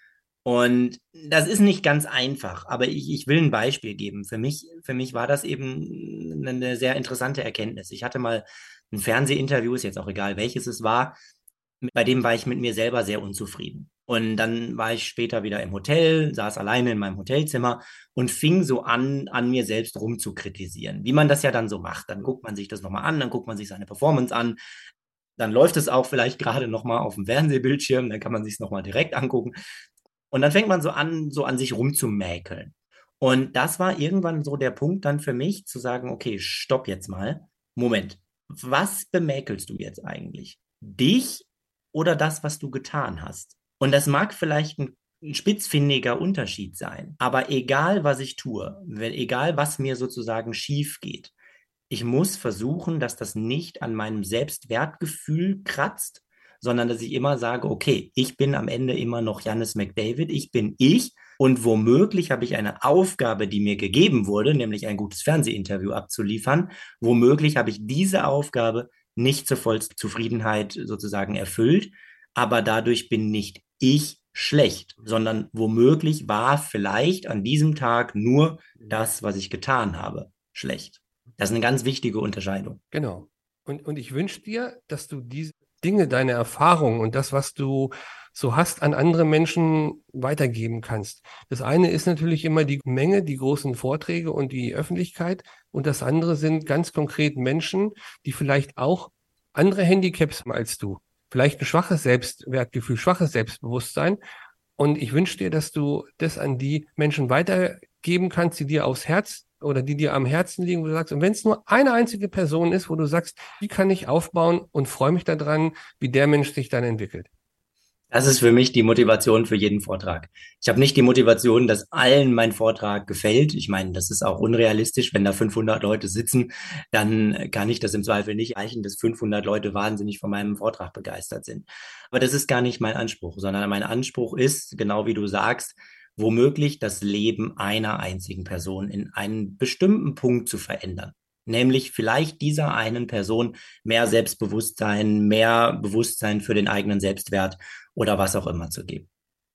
Und das ist nicht ganz einfach, aber ich, ich will ein Beispiel geben. Für mich, für mich war das eben eine sehr interessante Erkenntnis. Ich hatte mal ein Fernsehinterview, ist jetzt auch egal, welches es war, bei dem war ich mit mir selber sehr unzufrieden. Und dann war ich später wieder im Hotel, saß alleine in meinem Hotelzimmer und fing so an, an mir selbst rumzukritisieren. Wie man das ja dann so macht. Dann guckt man sich das nochmal an, dann guckt man sich seine Performance an. Dann läuft es auch vielleicht gerade nochmal auf dem Fernsehbildschirm, dann kann man sich es nochmal direkt angucken. Und dann fängt man so an, so an sich rumzumäkeln. Und das war irgendwann so der Punkt dann für mich, zu sagen, okay, stopp jetzt mal. Moment, was bemäkelst du jetzt eigentlich? Dich oder das, was du getan hast? Und das mag vielleicht ein, ein spitzfindiger Unterschied sein, aber egal, was ich tue, wenn, egal, was mir sozusagen schief geht, ich muss versuchen, dass das nicht an meinem Selbstwertgefühl kratzt, sondern dass ich immer sage, okay, ich bin am Ende immer noch Jannis McDavid, ich bin ich, und womöglich habe ich eine Aufgabe, die mir gegeben wurde, nämlich ein gutes Fernsehinterview abzuliefern. Womöglich habe ich diese Aufgabe nicht zur vollsten Zufriedenheit sozusagen erfüllt, aber dadurch bin nicht ich schlecht, sondern womöglich war vielleicht an diesem Tag nur das, was ich getan habe, schlecht. Das ist eine ganz wichtige Unterscheidung. Genau. Und, und ich wünsche dir, dass du diese Dinge, deine Erfahrungen und das, was du so hast, an andere Menschen weitergeben kannst. Das eine ist natürlich immer die Menge, die großen Vorträge und die Öffentlichkeit. Und das andere sind ganz konkret Menschen, die vielleicht auch andere Handicaps haben als du. Vielleicht ein schwaches Selbstwertgefühl, schwaches Selbstbewusstsein. Und ich wünsche dir, dass du das an die Menschen weitergeben kannst, die dir aufs Herz oder die dir am Herzen liegen, wo du sagst, und wenn es nur eine einzige Person ist, wo du sagst, die kann ich aufbauen, und freue mich daran, wie der Mensch sich dann entwickelt. Das ist für mich die Motivation für jeden Vortrag. Ich habe nicht die Motivation, dass allen mein Vortrag gefällt. Ich meine, das ist auch unrealistisch. Wenn da fünfhundert Leute sitzen, dann kann ich das im Zweifel nicht erreichen, dass fünfhundert Leute wahnsinnig von meinem Vortrag begeistert sind. Aber das ist gar nicht mein Anspruch, sondern mein Anspruch ist, genau wie du sagst, womöglich das Leben einer einzigen Person in einem bestimmten Punkt zu verändern. Nämlich vielleicht dieser einen Person mehr Selbstbewusstsein, mehr Bewusstsein für den eigenen Selbstwert oder was auch immer zu geben.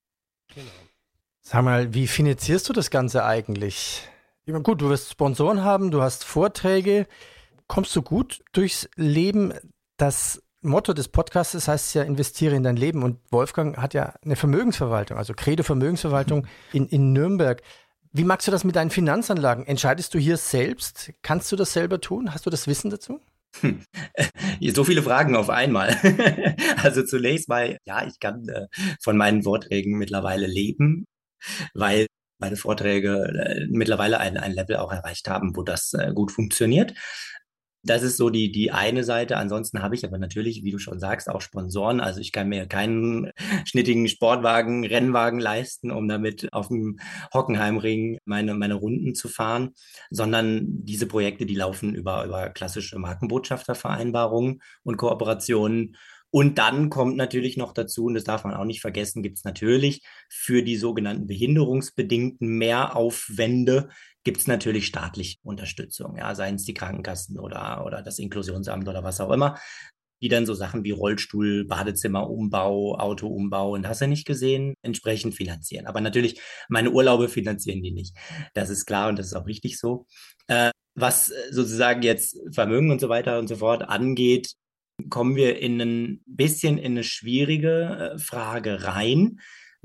Genau. Sag mal, wie finanzierst du das Ganze eigentlich? Ich meine, gut, du wirst Sponsoren haben, du hast Vorträge. Kommst du gut durchs Leben? Das Motto des Podcasts heißt ja, investiere in dein Leben. Und Wolfgang hat ja eine Vermögensverwaltung, also Credo Vermögensverwaltung in, in Nürnberg. Wie magst du das mit deinen Finanzanlagen? Entscheidest du hier selbst? Kannst du das selber tun? Hast du das Wissen dazu? Hm. So viele Fragen auf einmal. Also zunächst mal, ja, ich kann äh, von meinen Vorträgen mittlerweile leben, weil meine Vorträge äh, mittlerweile ein, ein Level auch erreicht haben, wo das äh, gut funktioniert. Das ist so die, die eine Seite. Ansonsten habe ich aber natürlich, wie du schon sagst, auch Sponsoren. Also ich kann mir keinen schnittigen Sportwagen, Rennwagen leisten, um damit auf dem Hockenheimring meine, meine Runden zu fahren, sondern diese Projekte, die laufen über, über klassische Markenbotschaftervereinbarungen und Kooperationen. Und dann kommt natürlich noch dazu, und das darf man auch nicht vergessen, gibt es natürlich für die sogenannten behinderungsbedingten Mehraufwände, gibt es natürlich staatliche Unterstützung, ja, seien es die Krankenkassen oder, oder das Inklusionsamt oder was auch immer, die dann so Sachen wie Rollstuhl, Badezimmerumbau, Autoumbau und hast du nicht gesehen, entsprechend finanzieren. Aber natürlich, meine Urlaube finanzieren die nicht. Das ist klar und das ist auch richtig so. Äh, was sozusagen jetzt Vermögen und so weiter und so fort angeht, kommen wir in ein bisschen in eine schwierige Frage rein,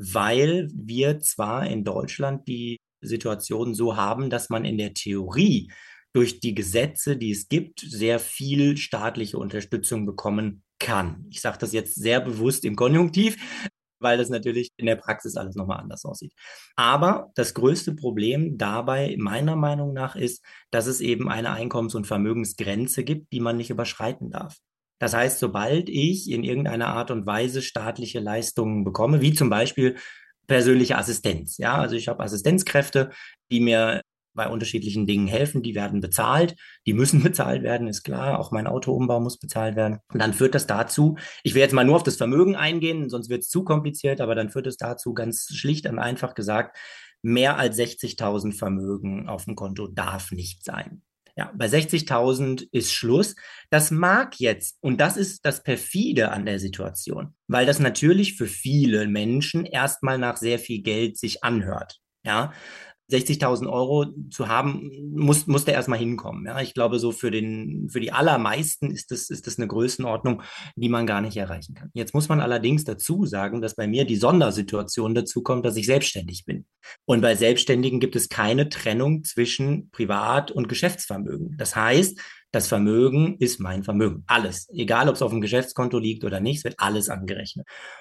weil wir zwar in Deutschland die Situation so haben, dass man in der Theorie durch die Gesetze, die es gibt, sehr viel staatliche Unterstützung bekommen kann. Ich sage das jetzt sehr bewusst im Konjunktiv, weil das natürlich in der Praxis alles nochmal anders aussieht. Aber das größte Problem dabei, meiner Meinung nach, ist, dass es eben eine Einkommens- und Vermögensgrenze gibt, die man nicht überschreiten darf. Das heißt, sobald ich in irgendeiner Art und Weise staatliche Leistungen bekomme, wie zum Beispiel persönliche Assistenz, ja, also ich habe Assistenzkräfte, die mir bei unterschiedlichen Dingen helfen, die werden bezahlt, die müssen bezahlt werden, ist klar, auch mein Autoumbau muss bezahlt werden. Und dann führt das dazu, ich will jetzt mal nur auf das Vermögen eingehen, sonst wird es zu kompliziert, aber dann führt es dazu, ganz schlicht und einfach gesagt, mehr als sechzigtausend Vermögen auf dem Konto darf nicht sein. Ja, bei sechzigtausend ist Schluss. Das mag jetzt, und das ist das Perfide an der Situation, weil das natürlich für viele Menschen erstmal nach sehr viel Geld sich anhört. Ja, sechzigtausend Euro zu haben, muss, muss der erstmal hinkommen. Ja, ich glaube, so für den, für die allermeisten ist das, ist das eine Größenordnung, die man gar nicht erreichen kann. Jetzt muss man allerdings dazu sagen, dass bei mir die Sondersituation dazu kommt, dass ich selbstständig bin. Und bei Selbstständigen gibt es keine Trennung zwischen Privat- und Geschäftsvermögen. Das heißt, das Vermögen ist mein Vermögen. Alles. Egal, ob es auf dem Geschäftskonto liegt oder nicht, es wird alles angerechnet.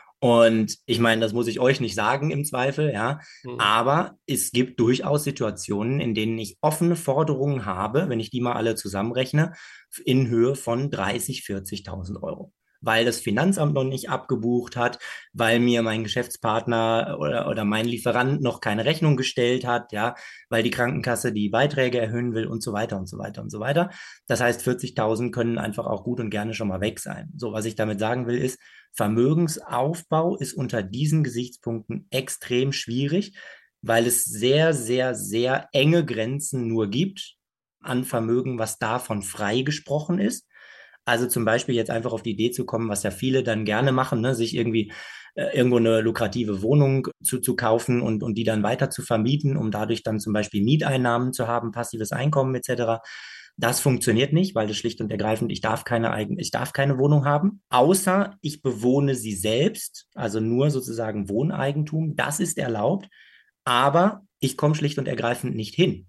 Und ich meine, das muss ich euch nicht sagen im Zweifel, ja. Mhm. Aber es gibt durchaus Situationen, in denen ich offene Forderungen habe, wenn ich die mal alle zusammenrechne, in Höhe von dreißig, vierzigtausend Euro. Weil das Finanzamt noch nicht abgebucht hat, weil mir mein Geschäftspartner oder, oder mein Lieferant noch keine Rechnung gestellt hat, ja, weil die Krankenkasse die Beiträge erhöhen will und so weiter und so weiter und so weiter. Das heißt, vierzigtausend können einfach auch gut und gerne schon mal weg sein. So, was ich damit sagen will, ist, Vermögensaufbau ist unter diesen Gesichtspunkten extrem schwierig, weil es sehr, sehr, sehr enge Grenzen nur gibt an Vermögen, was davon freigesprochen ist. Also zum Beispiel jetzt einfach auf die Idee zu kommen, was ja viele dann gerne machen, ne, sich irgendwie äh, irgendwo eine lukrative Wohnung zu, zu kaufen und, und die dann weiter zu vermieten, um dadurch dann zum Beispiel Mieteinnahmen zu haben, passives Einkommen et cetera. Das funktioniert nicht, weil das schlicht und ergreifend, ich darf keine eigen, ich darf keine Wohnung haben, außer ich bewohne sie selbst, also nur sozusagen Wohneigentum. Das ist erlaubt, aber ich komme schlicht und ergreifend nicht hin,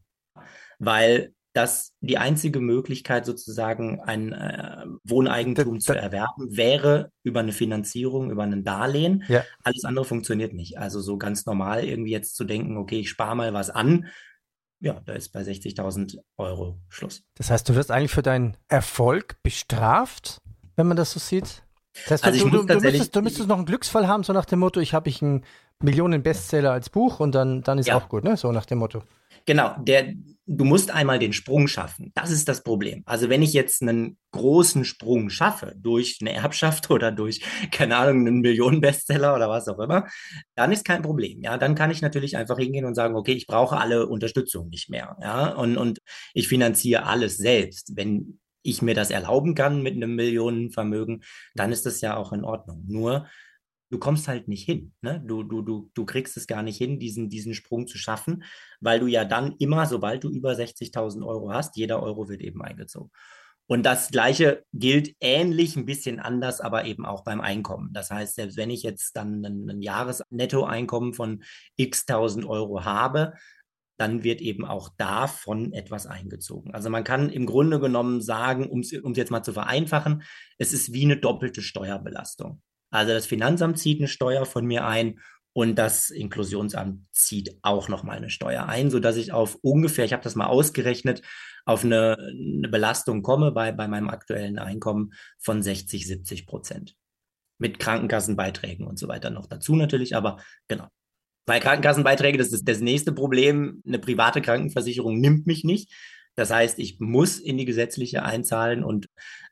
weil dass die einzige Möglichkeit sozusagen ein äh, Wohneigentum da, da, zu erwerben wäre über eine Finanzierung, über ein Darlehen. Ja. Alles andere funktioniert nicht. Also so ganz normal irgendwie jetzt zu denken, okay, ich spare mal was an. Ja, da ist bei sechzigtausend Euro Schluss. Das heißt, du wirst eigentlich für deinen Erfolg bestraft, wenn man das so sieht? Das heißt, also du, du, du, müsstest, du müsstest noch einen Glücksfall haben, so nach dem Motto, ich habe ich einen Millionen-Bestseller als Buch und dann, dann ist ja auch gut, ne? So nach dem Motto. Genau, der, du musst einmal den Sprung schaffen. Das ist das Problem. Also wenn ich jetzt einen großen Sprung schaffe, durch eine Erbschaft oder durch, keine Ahnung, einen Millionen-Bestseller oder was auch immer, dann ist kein Problem. Ja, dann kann ich natürlich einfach hingehen und sagen, okay, ich brauche alle Unterstützung nicht mehr. Ja, und, und ich finanziere alles selbst. Wenn ich mir das erlauben kann mit einem Millionenvermögen, dann ist das ja auch in Ordnung. Nur du kommst halt nicht hin. Ne? Du, du, du, du kriegst es gar nicht hin, diesen, diesen Sprung zu schaffen, weil du ja dann immer, sobald du über sechzigtausend Euro hast, jeder Euro wird eben eingezogen. Und das Gleiche gilt ähnlich, ein bisschen anders, aber eben auch beim Einkommen. Das heißt, selbst wenn ich jetzt dann ein, ein Jahresnettoeinkommen von x tausend Euro habe, dann wird eben auch davon etwas eingezogen. Also man kann im Grunde genommen sagen, um es jetzt mal zu vereinfachen, es ist wie eine doppelte Steuerbelastung. Also das Finanzamt zieht eine Steuer von mir ein und das Inklusionsamt zieht auch nochmal eine Steuer ein, sodass ich auf ungefähr, ich habe das mal ausgerechnet, auf eine, eine Belastung komme bei, bei meinem aktuellen Einkommen von sechzig, siebzig Prozent. Mit Krankenkassenbeiträgen und so weiter noch dazu natürlich, aber genau. Bei Krankenkassenbeiträgen, das ist das nächste Problem. Eine private Krankenversicherung nimmt mich nicht. Das heißt, ich muss in die gesetzliche einzahlen und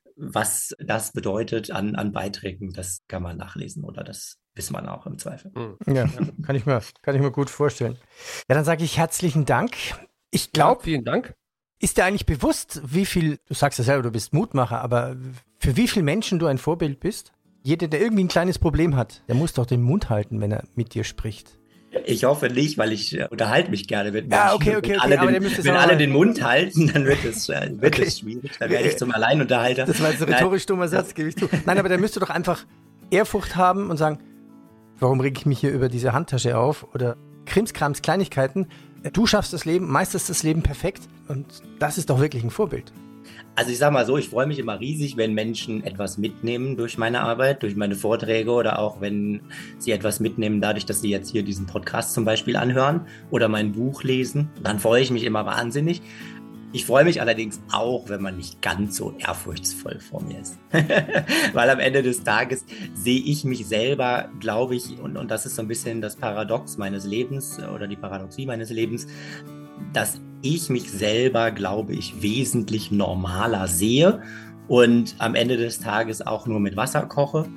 was das bedeutet an, an Beiträgen, das kann man nachlesen oder das wissen wir auch im Zweifel. Ja, kann ich mir, kann ich mir gut vorstellen. Ja, dann sage ich herzlichen Dank. Ich glaube, ja, vielen Dank. Ist dir eigentlich bewusst, wie viel, du sagst ja selber, du bist Mutmacher, aber für wie viele Menschen du ein Vorbild bist? Jeder, der irgendwie ein kleines Problem hat, der muss doch den Mund halten, wenn er mit dir spricht. Ich hoffe nicht, weil ich äh, unterhalte mich gerne mit Menschen. Ja, okay, okay, wenn okay. alle, den, wenn alle den Mund halten, dann wird es, äh, wird okay. es schwierig. Dann werde ich zum Alleinunterhalter. Das war jetzt ein rhetorisch dummer Satz, gebe ich zu. Nein, aber dann müsst du doch einfach Ehrfurcht haben und sagen, warum reg ich mich hier über diese Handtasche auf? Oder Krimskrams, Kleinigkeiten. Du schaffst das Leben, meisterst das Leben perfekt und das ist doch wirklich ein Vorbild. Also ich sage mal so, ich freue mich immer riesig, wenn Menschen etwas mitnehmen durch meine Arbeit, durch meine Vorträge oder auch wenn sie etwas mitnehmen dadurch, dass sie jetzt hier diesen Podcast zum Beispiel anhören oder mein Buch lesen. Dann freue ich mich immer wahnsinnig. Ich freue mich allerdings auch, wenn man nicht ganz so ehrfurchtsvoll vor mir ist. Weil am Ende des Tages sehe ich mich selber, glaube ich, und, und das ist so ein bisschen das Paradox meines Lebens oder die Paradoxie meines Lebens, dass ich mich selber, glaube ich, wesentlich normaler sehe und am Ende des Tages auch nur mit Wasser koche,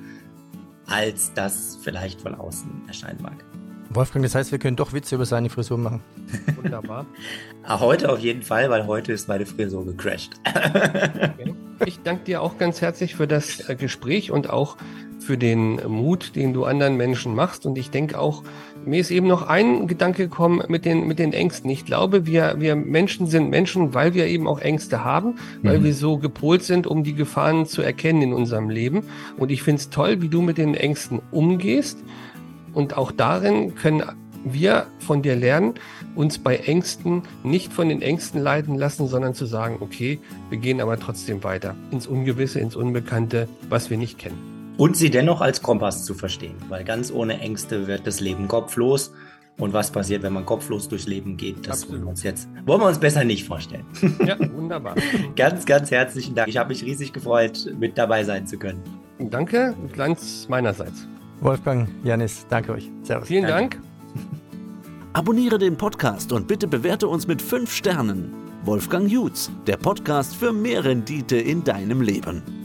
als das vielleicht von außen erscheinen mag. Wolfgang, das heißt, wir können doch Witze über seine Frisur machen. Wunderbar. Heute auf jeden Fall, weil heute ist meine Frisur gecrashed. Okay. Ich danke dir auch ganz herzlich für das Gespräch und auch für den Mut, den du anderen Menschen machst. Und ich denke auch, mir ist eben noch ein Gedanke gekommen mit den, mit den Ängsten. Ich glaube, wir, wir Menschen sind Menschen, weil wir eben auch Ängste haben, weil mhm. wir so gepolt sind, um die Gefahren zu erkennen in unserem Leben. Und ich finde es toll, wie du mit den Ängsten umgehst. Und auch darin können wir von dir lernen, uns bei Ängsten nicht von den Ängsten leiten lassen, sondern zu sagen, okay, wir gehen aber trotzdem weiter ins Ungewisse, ins Unbekannte, was wir nicht kennen. Und sie dennoch als Kompass zu verstehen, weil ganz ohne Ängste wird das Leben kopflos. Und was passiert, wenn man kopflos durchs Leben geht, das wollen wir uns jetzt, wollen wir uns besser nicht vorstellen. Ja, wunderbar. Ganz, ganz herzlichen Dank. Ich habe mich riesig gefreut, mit dabei sein zu können. Danke, ganz meinerseits. Wolfgang, Janis, danke euch. Servus. Vielen Dank. Abonniere den Podcast und bitte bewerte uns mit fünf Sternen. Wolfgang Jutz, der Podcast für mehr Rendite in deinem Leben.